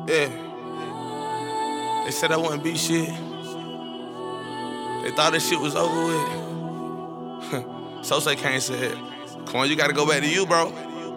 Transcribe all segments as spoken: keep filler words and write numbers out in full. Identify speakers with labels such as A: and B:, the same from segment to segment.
A: Yeah. They said I wouldn't be shit. They thought this shit was over with. Sosay came and said, come on, you gotta go back to you, bro.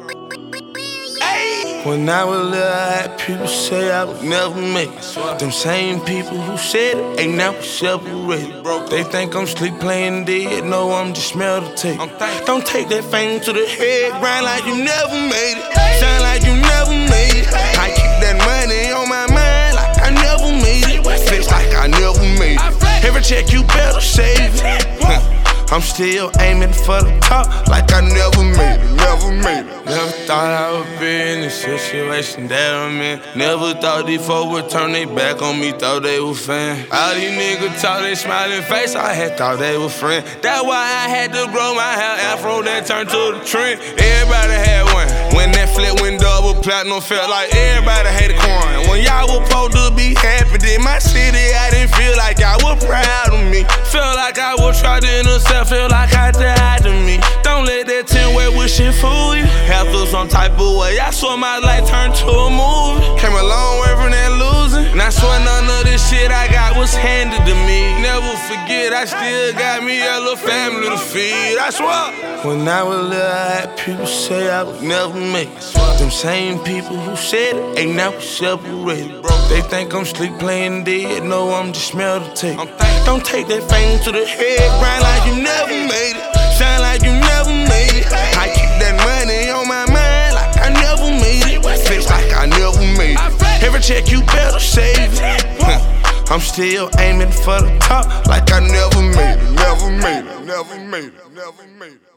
A: Hey. When I was little, I had people say I would never make it. Them same people who said it ain't never separated. They think I'm sleep playing dead, no, I'm just meditating. Don't take that fame to the head, grind like you never made it. Shine like you never made it. I keep that money on my mind like I never made it. Flex like I never made it. Every check you better save it. I'm still aiming for the top like I never made it, never made it. Never thought I would be in the situation that I'm in. Never thought these folks would turn their back on me, thought they were fan. All these niggas talk they smiling face, I had thought they were friends. That's why I had to grow my hair afro that turned to the trend. Everybody had one. When that flip went double platinum, felt like everybody hated corn. When y'all was supposed to be happy, in my city, I didn't feel like y'all was proud of me. Felt like I was trapped in a cell, feel like I died to me. Don't let that ten way with shit fool you. Have feel some type of way. I saw my life turn to a movie. Came a long way from that losing. And I swear none of this shit I got was handed to me. Never forget, I still got me a little family to feed. I swear. When I was little, I had people say I would never make it. Them same people who said it ain't never separated. They think I'm sleep playing dead, no, I'm just meditating. Don't take that fame to the head, grind like you never made it. Shine like you never made it. I keep that money on my mind like I never made it. Flex like I never made it. Every check you better save it. I'm still aiming for the top like I never made it, never made it, never made it, never made it.